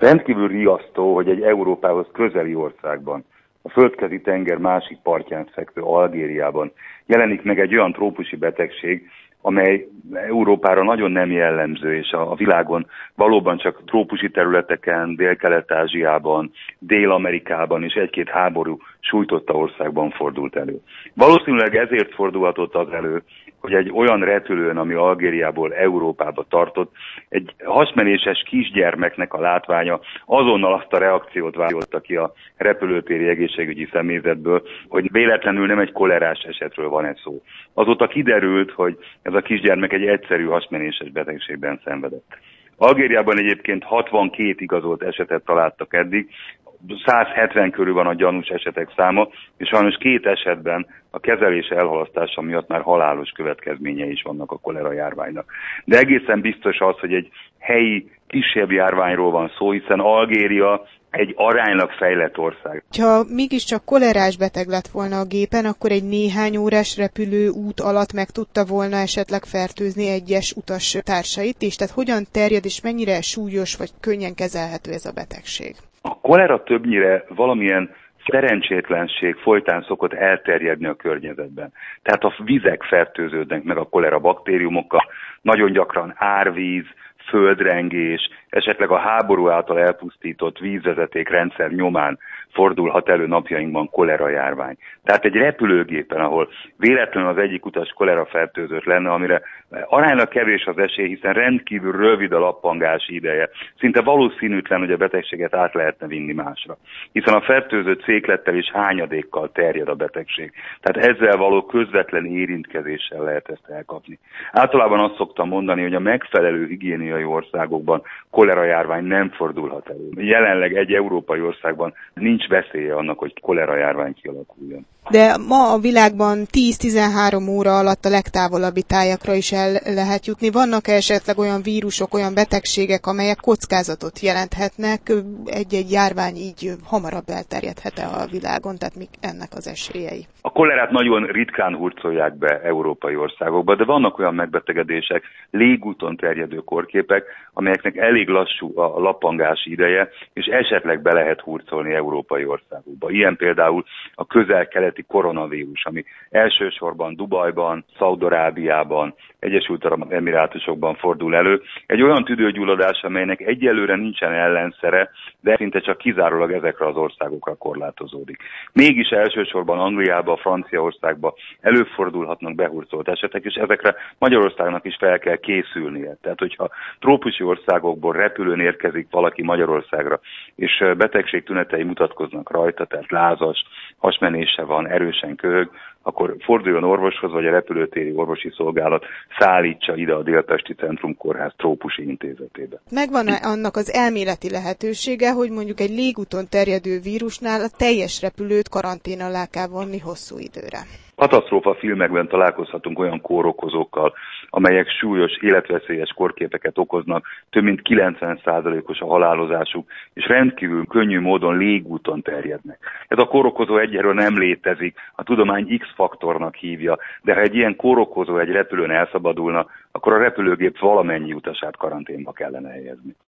Rendkívül riasztó, hogy egy Európához közeli országban, a Földközi tenger másik partján fekvő Algériában jelenik meg egy olyan trópusi betegség, amely Európára nagyon nem jellemző, és a világon valóban csak trópusi területeken, Dél-Kelet-Ázsiában, Dél-Amerikában és egy-két háború sújtotta országban fordult elő. Valószínűleg ezért fordulhatott az elő, hogy egy olyan repülőn, ami Algériából Európába tartott, egy hasmenéses kisgyermeknek a látványa azonnal azt a reakciót váltotta ki a repülőtéri egészségügyi személyzetből, hogy véletlenül nem egy kolerás esetről van ez szó. Azóta kiderült, hogy ez a kisgyermek egy egyszerű hasmenéses betegségben szenvedett. Algériában egyébként 62 igazolt esetet találtak eddig, 170 körül van a gyanús esetek száma, és sajnos 2 esetben a kezelés elhalasztása miatt már halálos következményei is vannak a kolera járványnak. De egészen biztos az, hogy egy helyi, kisebb járványról van szó, hiszen Algéria egy aránylag fejlett ország. Ha mégiscsak kolerás beteg lett volna a gépen, akkor egy néhány órás repülőút alatt meg tudta volna esetleg fertőzni egyes utas társait is? Tehát hogyan terjed és mennyire súlyos vagy könnyen kezelhető ez a betegség? A kolera többnyire valamilyen szerencsétlenség folytán szokott elterjedni a környezetben. Tehát a vizek fertőződnek meg a kolera baktériumokkal, nagyon gyakran árvíz, földrengés, esetleg a háború által elpusztított vízvezetékrendszer nyomán fordulhat elő napjainkban kolera járvány. Tehát egy repülőgépen, ahol véletlenül az egyik utas kolera fertőzött lenne, amire aránylag kevés az esély, hiszen rendkívül rövid a lappangási ideje. Szinte valószínűtlen, hogy a betegséget át lehetne vinni másra. Hiszen a fertőzött széklettel és hányadékkal terjed a betegség. Tehát ezzel való közvetlen érintkezéssel lehet ezt elkapni. Általában azt szoktam mondani, hogy a megfelelő higiéniai országokban kolera járvány nem fordulhat elő. Jelenleg egy európai országban nincs veszélye annak, hogy kolera járvány kialakuljon. De ma a világban 10-13 óra alatt a legtávolabbi tájakra is el lehet jutni. Vannak esetleg olyan vírusok, olyan betegségek, amelyek kockázatot jelenthetnek? Egy-egy járvány így hamarabb elterjedhet-e a világon? Tehát mik ennek az esélyei? A kolerát nagyon ritkán hurcolják be európai országokba, de vannak olyan megbetegedések, légúton terjedő kórképek, amelyeknek elég lassú a lappangási ideje, és esetleg be lehet hurcolni európai országokba. Ilyen például a közel-keleti koronavírus, ami elsősorban Dubajban, Szaúd-Arábiában, Egyesült Arab Emirátusokban fordul elő. Egy olyan tüdőgyulladás, amelynek egyelőre nincsen ellenszere, de szinte csak kizárólag ezekre az országokra korlátozódik. Mégis elsősorban Angliába, Franciaországba előfordulhatnak behurcolt esetek, és ezekre Magyarországnak is fel kell készülnie. Tehát, hogyha trópusi országokból repülőn érkezik valaki Magyarországra, és betegség tünetei mutatkoznak rajta, tehát lázas, hasmenése van, erősen köhög, akkor forduljon orvoshoz, vagy a repülőtéri orvosi szolgálat szállítsa ide a Délpesti Centrum Kórház trópusi intézetébe. Megvan annak az elméleti lehetősége, hogy mondjuk egy légúton terjedő vírusnál a teljes repülőt karantén alá kell vonni hosszú időre? Katasztrófa filmekben találkozhatunk olyan kórokozókkal, amelyek súlyos, életveszélyes kórképeket okoznak, több mint 90%-os a halálozásuk, és rendkívül könnyű módon légúton terjednek. Ez a kórokozó egyelőre nem létezik, a tudomány X-faktornak hívja, de ha egy ilyen kórokozó egy repülőn elszabadulna, akkor a repülőgép valamennyi utasát karanténba kellene helyezni.